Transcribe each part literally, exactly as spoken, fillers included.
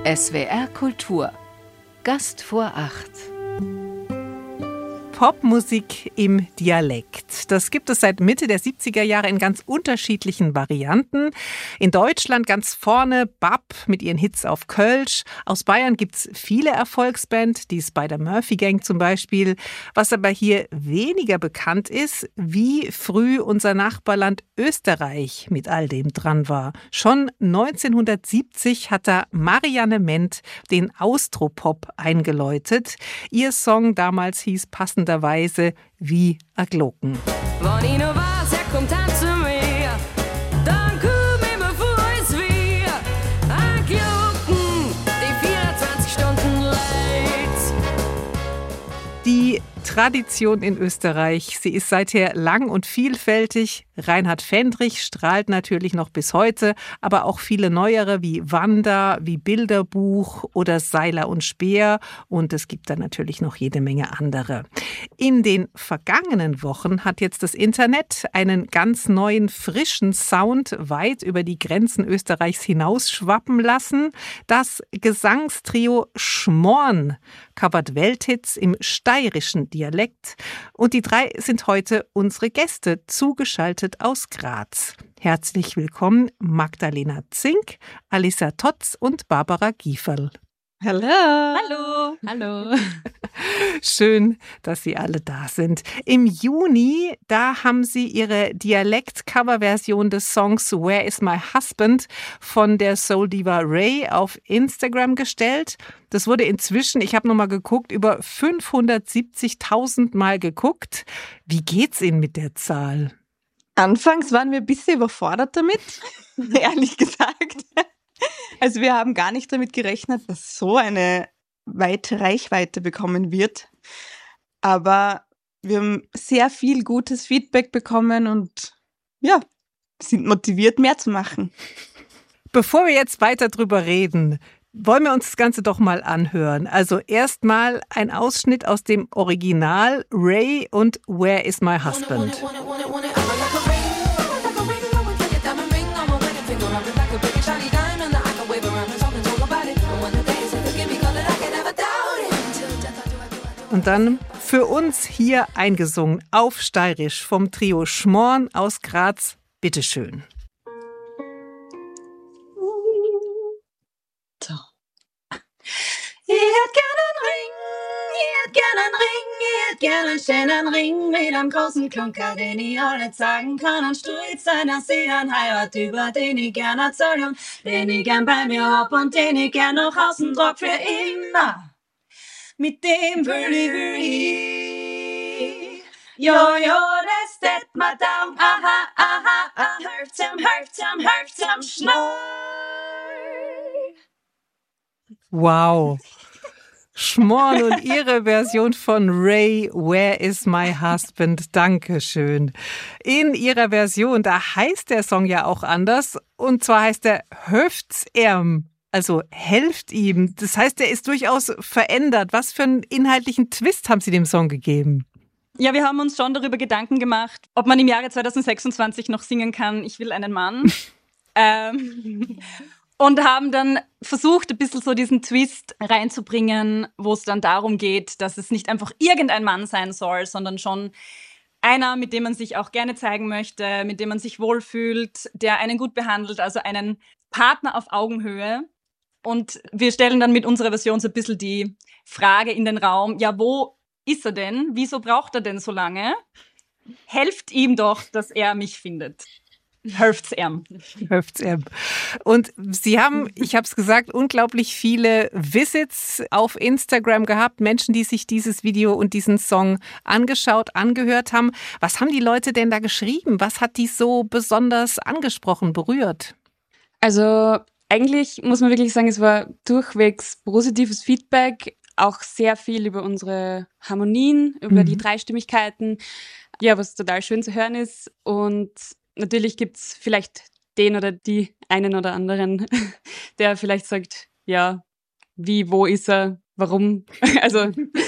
S W R Kultur. Gast vor acht. Popmusik im Dialekt. Das gibt es seit Mitte der siebziger Jahre in ganz unterschiedlichen Varianten. In Deutschland ganz vorne B A P mit ihren Hits auf Kölsch. Aus Bayern gibt es viele Erfolgsbands, die Spider-Murphy-Gang zum Beispiel. Was aber hier weniger bekannt ist, wie früh unser Nachbarland Österreich mit all dem dran war. Schon neunzehnhundertsiebzig hat da Marianne Ment den Austropop eingeläutet. Ihr Song damals hieß passend Weise wie a Glocken. Wenn ich noch weiß, er kommt an zu mir, dann komm ich mir vor, als wir a Glocken, die vierundzwanzig Stunden lädt. Die Tradition in Österreich, sie ist seither lang und vielfältig. Reinhard Fendrich strahlt natürlich noch bis heute, aber auch viele neuere wie Wanda, wie Bilderbuch oder Seiler und Speer, und es gibt dann natürlich noch jede Menge andere. In den vergangenen Wochen hat jetzt das Internet einen ganz neuen, frischen Sound weit über die Grenzen Österreichs hinausschwappen lassen. Das Gesangstrio Schmorn covert Welthits im steirischen Dialekt, und die drei sind heute unsere Gäste, zugeschaltet aus Graz. Herzlich willkommen Magdalena Zink, Alissa Totz und Barbara Gieferl. Hallo. Hallo. Hallo. Schön, dass Sie alle da sind. Im Juni, da haben Sie Ihre Dialekt-Cover-Version des Songs Where is my husband von der Soul-Diva Ray auf Instagram gestellt. Das wurde inzwischen, ich habe nochmal geguckt, über fünfhundertsiebzigtausend Mal geguckt. Wie geht's Ihnen mit der Zahl? Anfangs waren wir ein bisschen überfordert damit, ehrlich gesagt. Also wir haben gar nicht damit gerechnet, dass so eine weite Reichweite bekommen wird. Aber wir haben sehr viel gutes Feedback bekommen und ja, sind motiviert, mehr zu machen. Bevor wir jetzt weiter drüber reden, wollen wir uns das Ganze doch mal anhören. Also erstmal ein Ausschnitt aus dem Original Ray und Where is my husband? Und dann für uns hier eingesungen auf Steirisch vom Trio Schmorn aus Graz. Bitteschön. So. Ich hätt gern einen Ring, ich hätt gern einen Ring, ich hätt gern einen schönen Ring mit einem großen Klunker, den ich alle sagen kann und stolz sein, dass ich einen heirat, über den ich gern erzähl und den ich gern bei mir hab und den ich gern nach außen trag für immer. Mit dem will ich, will ich. Jo, jo, das tät mir Daum. Aha, aha, aha. Hört's am, hört's am, hört's am Schnurr. Wow. Schmorn und ihre Version von Ray, Where is my husband? Dankeschön. In ihrer Version, da heißt der Song ja auch anders. Und zwar heißt er Höft's erm. Also helft ihm. Das heißt, er ist durchaus verändert. Was für einen inhaltlichen Twist haben Sie dem Song gegeben? Ja, wir haben uns schon darüber Gedanken gemacht, ob man im Jahre zweitausendsechsundzwanzig noch singen kann, ich will einen Mann. ähm, und haben dann versucht, ein bisschen so diesen Twist reinzubringen, wo es dann darum geht, dass es nicht einfach irgendein Mann sein soll, sondern schon einer, mit dem man sich auch gerne zeigen möchte, mit dem man sich wohlfühlt, der einen gut behandelt, also einen Partner auf Augenhöhe. Und wir stellen dann mit unserer Version so ein bisschen die Frage in den Raum, ja, wo ist er denn? Wieso braucht er denn so lange? Helft ihm doch, dass er mich findet. Helft's ihm. Helft's ihm. Und Sie haben, ich habe es gesagt, unglaublich viele Visits auf Instagram gehabt, Menschen, die sich dieses Video und diesen Song angeschaut, angehört haben. Was haben die Leute denn da geschrieben? Was hat die so besonders angesprochen, berührt? Also eigentlich muss man wirklich sagen, es war durchwegs positives Feedback, auch sehr viel über unsere Harmonien, über mhm. die Dreistimmigkeiten, ja, was total schön zu hören ist. Und natürlich gibt's vielleicht den oder die einen oder anderen, der vielleicht sagt, ja, wie, wo ist er, warum? Also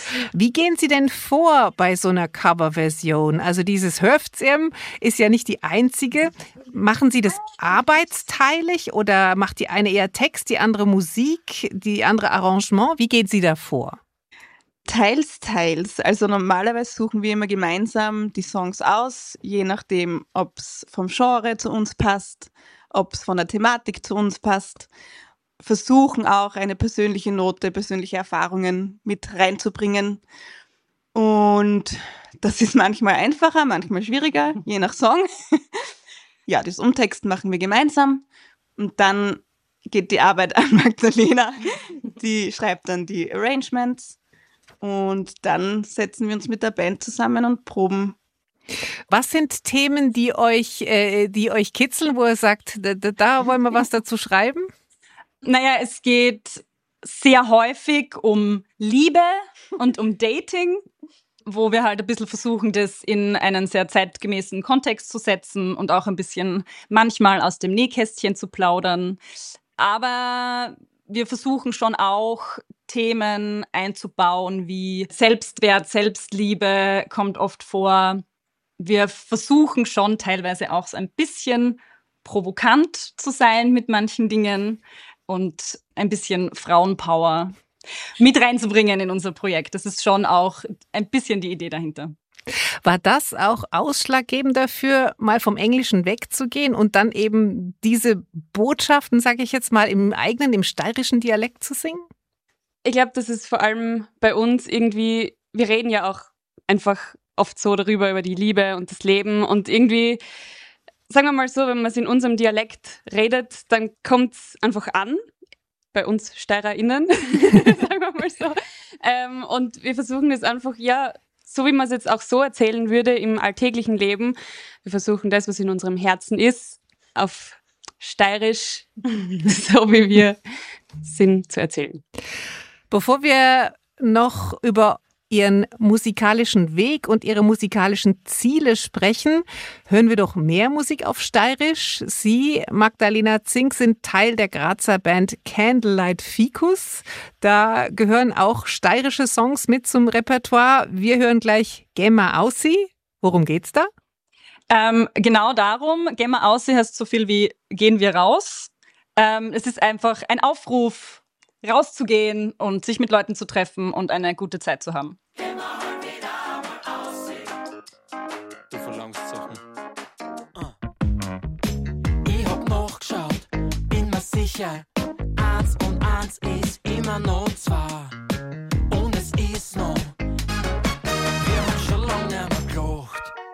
Wie gehen Sie denn vor bei so einer Coverversion? Also dieses Höftsirm ist ja nicht die einzige. Machen Sie das arbeitsteilig oder macht die eine eher Text, die andere Musik, die andere Arrangement? Wie gehen Sie da vor? Teils, teils. Also normalerweise suchen wir immer gemeinsam die Songs aus, je nachdem, ob es vom Genre zu uns passt, ob es von der Thematik zu uns passt. Versuchen auch eine persönliche Note, persönliche Erfahrungen mit reinzubringen. Und das ist manchmal einfacher, manchmal schwieriger, je nach Song. Ja, das Umtexten machen wir gemeinsam. Und dann geht die Arbeit an Magdalena. Die schreibt dann die Arrangements. Und dann setzen wir uns mit der Band zusammen und proben. Was sind Themen, die euch, äh, die euch kitzeln, wo ihr sagt, da, da wollen wir was dazu schreiben? Naja, es geht sehr häufig um Liebe und um Dating, wo wir halt ein bisschen versuchen, das in einen sehr zeitgemäßen Kontext zu setzen und auch ein bisschen manchmal aus dem Nähkästchen zu plaudern. Aber wir versuchen schon auch Themen einzubauen, wie Selbstwert, Selbstliebe kommt oft vor. Wir versuchen schon teilweise auch so ein bisschen provokant zu sein mit manchen Dingen und ein bisschen Frauenpower mit reinzubringen in unser Projekt. Das ist schon auch ein bisschen die Idee dahinter. War das auch ausschlaggebend dafür, mal vom Englischen wegzugehen und dann eben diese Botschaften, sage ich jetzt mal, im eigenen, im steirischen Dialekt zu singen? Ich glaube, das ist vor allem bei uns irgendwie, wir reden ja auch einfach oft so darüber, über die Liebe und das Leben und irgendwie, sagen wir mal so, wenn man es in unserem Dialekt redet, dann kommt es einfach an, bei uns SteirerInnen, sagen wir mal so. Ähm, und wir versuchen das einfach, ja, so wie man es jetzt auch so erzählen würde im alltäglichen Leben. Wir versuchen das, was in unserem Herzen ist, auf steirisch, so wie wir sind, zu erzählen. Bevor wir noch über Ihren musikalischen Weg und Ihre musikalischen Ziele sprechen, hören wir doch mehr Musik auf Steirisch. Sie, Magdalena Zink, sind Teil der Grazer Band Candlelight Ficus. Da gehören auch steirische Songs mit zum Repertoire. Wir hören gleich Gemma Aussi. Worum geht's da? Ähm, genau darum. Gemma Aussi heißt so viel wie gehen wir raus. Ähm, es ist einfach ein Aufruf, rauszugehen und sich mit Leuten zu treffen und eine gute Zeit zu haben. Du verlangst Sachen. Ah. Ich hab nachgeschaut, bin mir sicher, eins und eins ist immer noch zwei. Und es ist noch, wir haben schon lange nicht mehr gelacht.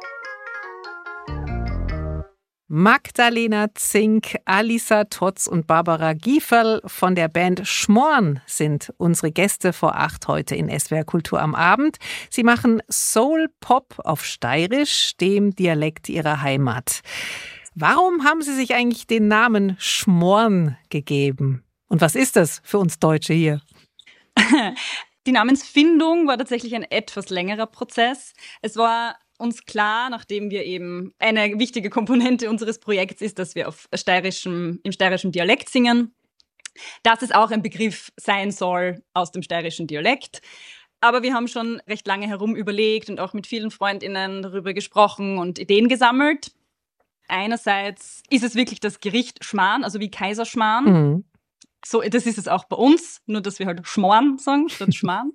Magdalena Zink, Alisa Totz und Barbara Gieferl von der Band Schmorn sind unsere Gäste vor acht heute in S W R Kultur am Abend. Sie machen Soul-Pop auf Steirisch, dem Dialekt ihrer Heimat. Warum haben Sie sich eigentlich den Namen Schmorn gegeben? Und was ist das für uns Deutsche hier? Die Namensfindung war tatsächlich ein etwas längerer Prozess. Es war uns klar, nachdem wir eben eine wichtige Komponente unseres Projekts ist, dass wir auf steirischem, im steirischen Dialekt singen, dass es auch ein Begriff sein soll aus dem steirischen Dialekt. Aber wir haben schon recht lange herum überlegt und auch mit vielen FreundInnen darüber gesprochen und Ideen gesammelt. Einerseits ist es wirklich das Gericht Schmarrn, also wie Kaiserschmarrn. Mhm. So, das ist es auch bei uns, nur dass wir halt Schmorn sagen statt Schmarrn.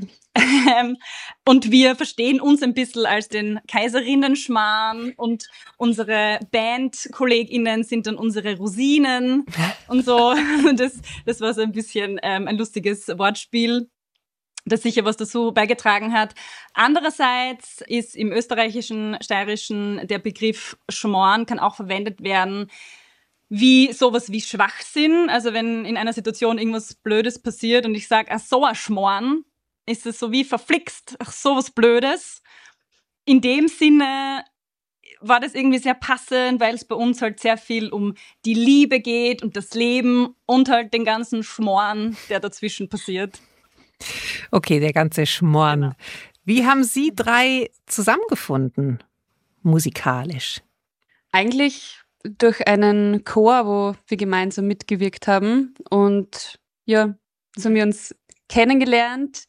Und wir verstehen uns ein bisschen als den Kaiserinnen-Schmarrn und unsere BandkollegInnen sind dann unsere Rosinen und so. Das, das war so ein bisschen ähm, ein lustiges Wortspiel, das sicher was dazu beigetragen hat. Andererseits ist im österreichischen, steirischen der Begriff Schmorn kann auch verwendet werden wie sowas wie Schwachsinn. Also wenn in einer Situation irgendwas Blödes passiert und ich sage, ach so ein Schmorn, ist es so wie verflixt, ach so was Blödes. In dem Sinne war das irgendwie sehr passend, weil es bei uns halt sehr viel um die Liebe geht und das Leben und halt den ganzen Schmorn, der dazwischen passiert. Okay, der ganze Schmorn. Genau. Wie haben Sie drei zusammengefunden, musikalisch? Eigentlich durch einen Chor, wo wir gemeinsam mitgewirkt haben. Und ja, so haben wir uns kennengelernt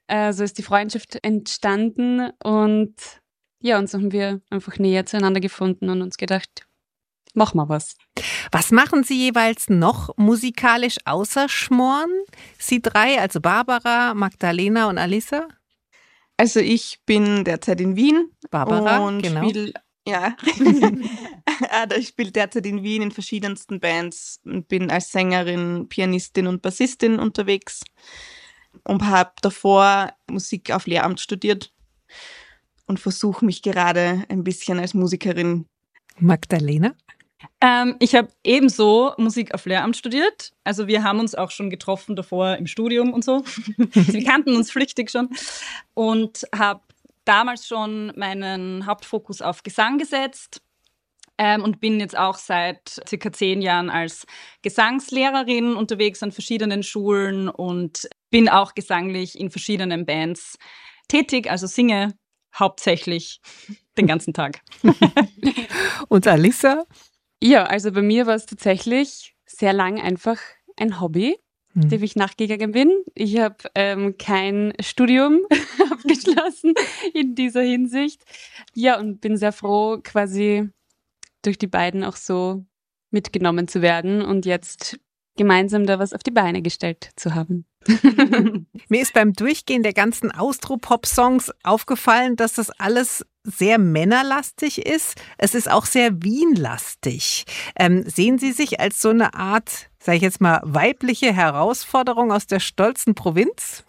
Äh, so ist die Freundschaft entstanden und ja, und so haben wir einfach näher zueinander gefunden und uns gedacht, mach mal was. Was machen Sie jeweils noch musikalisch außer Schmoren? Sie drei, also Barbara, Magdalena und Alissa? Also ich bin derzeit in Wien. Barbara, und genau. Spiel, ja, ich spiele derzeit in Wien in verschiedensten Bands und bin als Sängerin, Pianistin und Bassistin unterwegs und habe davor Musik auf Lehramt studiert und versuche mich gerade ein bisschen als Musikerin. Magdalena? Ähm, ich habe ebenso Musik auf Lehramt studiert. Also wir haben uns auch schon getroffen davor im Studium und so. Wir kannten uns flüchtig schon. Und habe damals schon meinen Hauptfokus auf Gesang gesetzt ähm, und bin jetzt auch seit circa zehn Jahren als Gesangslehrerin unterwegs an verschiedenen Schulen und bin auch gesanglich in verschiedenen Bands tätig, also singe hauptsächlich den ganzen Tag. Und Alissa? Ja, also bei mir war es tatsächlich sehr lang einfach ein Hobby, Mhm. dem ich nachgegangen bin. Ich habe ähm, kein Studium abgeschlossen in dieser Hinsicht. Ja, und bin sehr froh, quasi durch die beiden auch so mitgenommen zu werden und jetzt gemeinsam da was auf die Beine gestellt zu haben. Mir ist beim Durchgehen der ganzen Austropop-Songs aufgefallen, dass das alles sehr männerlastig ist. Es ist auch sehr Wien-lastig. Ähm, sehen Sie sich als so eine Art, sage ich jetzt mal, weibliche Herausforderung aus der stolzen Provinz?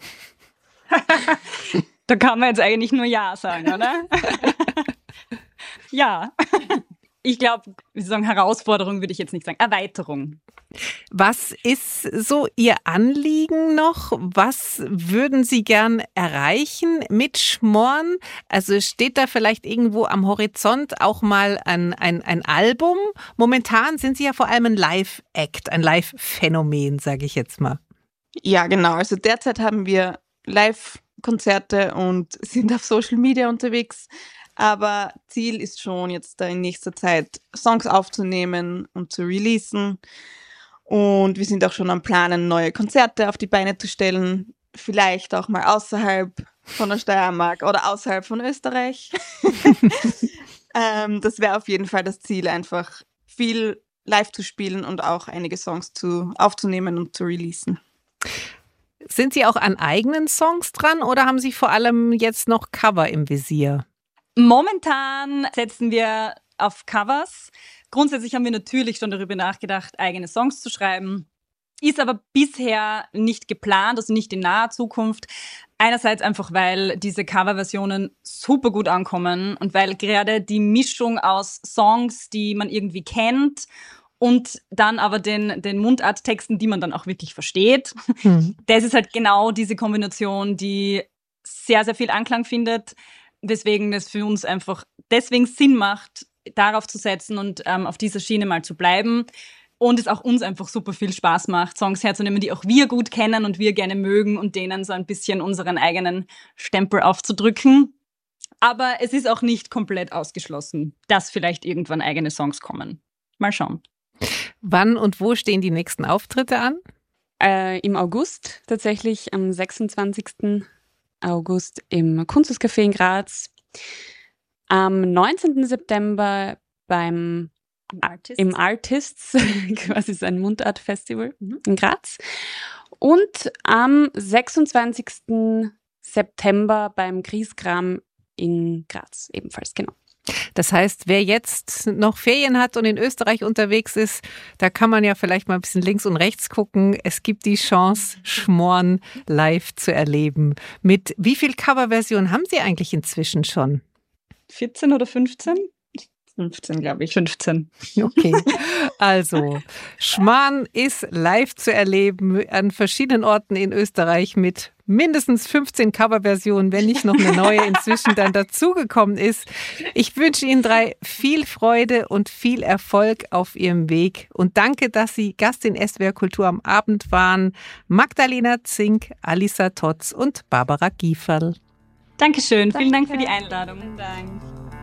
Da kann man jetzt eigentlich nur Ja sagen, oder? Ja. Ich glaube, wir sagen Herausforderung würde ich jetzt nicht sagen. Erweiterung. Was ist so Ihr Anliegen noch? Was würden Sie gern erreichen mit Schmoren? Also steht da vielleicht irgendwo am Horizont auch mal ein, ein, ein Album? Momentan sind Sie ja vor allem ein Live-Act, ein Live-Phänomen, sage ich jetzt mal. Ja, genau. Also derzeit haben wir Live-Konzerte und sind auf Social Media unterwegs. Aber Ziel ist schon, jetzt da in nächster Zeit Songs aufzunehmen und zu releasen. Und wir sind auch schon am Planen, neue Konzerte auf die Beine zu stellen. Vielleicht auch mal außerhalb von der Steiermark oder außerhalb von Österreich. ähm, das wäre auf jeden Fall das Ziel, einfach viel live zu spielen und auch einige Songs zu, aufzunehmen und zu releasen. Sind Sie auch an eigenen Songs dran oder haben Sie vor allem jetzt noch Cover im Visier? Momentan setzen wir auf Covers. Grundsätzlich haben wir natürlich schon darüber nachgedacht, eigene Songs zu schreiben. Ist aber bisher nicht geplant, also nicht in naher Zukunft. Einerseits einfach, weil diese Coverversionen super gut ankommen und weil gerade die Mischung aus Songs, die man irgendwie kennt, und dann aber den, den Mundarttexten, die man dann auch wirklich versteht. Mhm. Das ist halt genau diese Kombination, die sehr, sehr viel Anklang findet. Deswegen das für uns einfach deswegen Sinn macht, darauf zu setzen und ähm, auf dieser Schiene mal zu bleiben. Und es auch uns einfach super viel Spaß macht, Songs herzunehmen, die auch wir gut kennen und wir gerne mögen und denen so ein bisschen unseren eigenen Stempel aufzudrücken. Aber es ist auch nicht komplett ausgeschlossen, dass vielleicht irgendwann eigene Songs kommen. Mal schauen. Wann und wo stehen die nächsten Auftritte an? Äh, im August, tatsächlich am sechsundzwanzigsten August im Kunsthauscafé in Graz. Am neunzehnten September beim Artists. im Artists, quasi so ein Mundartfestival mhm. in Graz. Und am sechsundzwanzigsten September beim Griesgram in Graz ebenfalls, genau. Das heißt, wer jetzt noch Ferien hat und in Österreich unterwegs ist, da kann man ja vielleicht mal ein bisschen links und rechts gucken. Es gibt die Chance, Schmoren live zu erleben. Mit wie viel Coverversionen haben Sie eigentlich inzwischen schon? vierzehn oder fünfzehn? fünfzehn, glaube ich. fünfzehn. Okay, also Schmarrn ist live zu erleben an verschiedenen Orten in Österreich mit mindestens fünfzehn Coverversionen, wenn nicht noch eine neue inzwischen dann dazugekommen ist. Ich wünsche Ihnen drei viel Freude und viel Erfolg auf Ihrem Weg und danke, dass Sie Gast in S W R Kultur am Abend waren. Magdalena Zink, Alissa Totz und Barbara Gieferl. Dankeschön, vielen Danke. Dank für die Einladung. Vielen Dank.